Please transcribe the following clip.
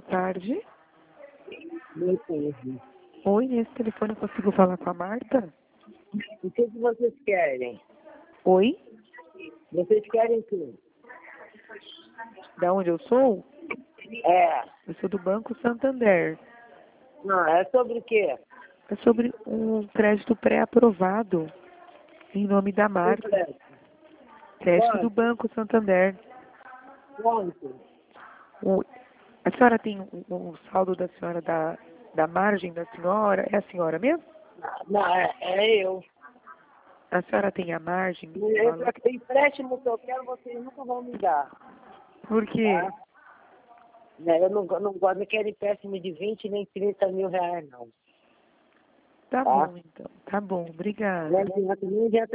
tarde. Boa tarde. Oi, nesse telefone eu consigo falar com a Marta? O que vocês querem? Oi? Vocês querem o quê? Da onde eu sou? Eu sou do Banco Santander. Não, é sobre o quê? É sobre um crédito pré-aprovado em nome da Marta. Crédito do Quanto? Banco Santander. Quanto? A senhora tem o saldo da senhora da margem da senhora? É a senhora mesmo? Não, é eu. A senhora tem a margem? Para que empréstimo que eu quero, vocês nunca vão me dar. Por quê? Tá? Eu não quero empréstimo de 20 nem 30 mil reais, não. Tá bom, então. Tá bom, obrigada. Não adianta